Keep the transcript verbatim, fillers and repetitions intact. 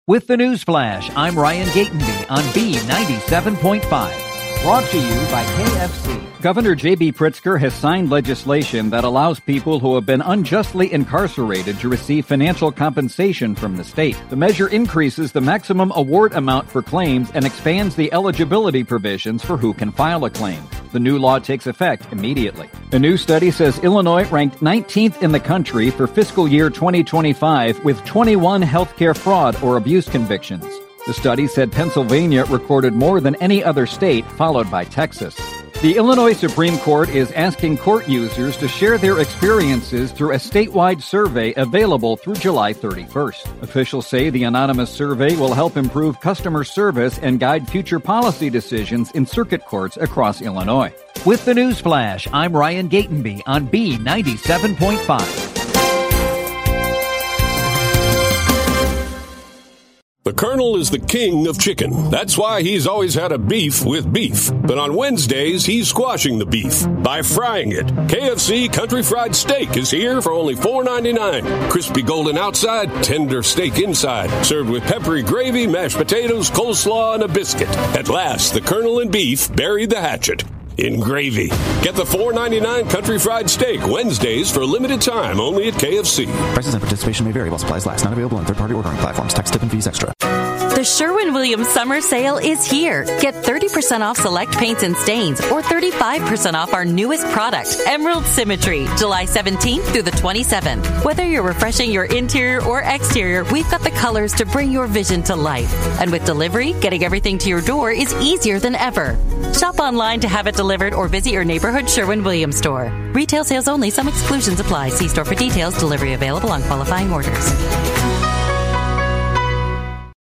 With the News Flash, I'm Ryan Gatenby on B ninety-seven point five. Brought to you by K F C. Governor J B. Pritzker has signed legislation that allows people who have been unjustly incarcerated to receive financial compensation from the state. The measure increases the maximum award amount for claims and expands the eligibility provisions for who can file a claim. The new law takes effect immediately. A new study says Illinois ranked nineteenth in the country for fiscal year twenty twenty-five with twenty-one healthcare fraud or abuse convictions. The study said Pennsylvania recorded more than any other state, followed by Texas. The Illinois Supreme Court is asking court users to share their experiences through a statewide survey available through July thirty-first. Officials say the anonymous survey will help improve customer service and guide future policy decisions in circuit courts across Illinois. With the News Flash, I'm Ryan Gatenby on B ninety-seven point five. The Colonel is the king of chicken. That's why he's always had a beef with beef. But on Wednesdays, he's squashing the beef by frying it. K F C Country Fried Steak is here for only four ninety-nine. Crispy golden outside, tender steak inside. Served with peppery gravy, mashed potatoes, coleslaw, and a biscuit. At last, the Colonel and beef buried the hatchet in gravy. Get the four ninety-nine Country Fried Steak Wednesdays for a limited time only at K F C. Prices and participation may vary while supplies last. Not available on third-party ordering platforms. Tax, tip, and fees extra. The Sherwin-Williams Summer Sale is here. Get thirty percent off select paints and stains or thirty-five percent off our newest product, Emerald Symmetry, July seventeenth through the twenty-seventh. Whether you're refreshing your interior or exterior, we've got the colors to bring your vision to life. And with delivery, getting everything to your door is easier than ever. Shop online to have it delivered or visit your neighborhood Sherwin-Williams store. Retail sales only. Some exclusions apply. See store for details. Delivery available on qualifying orders.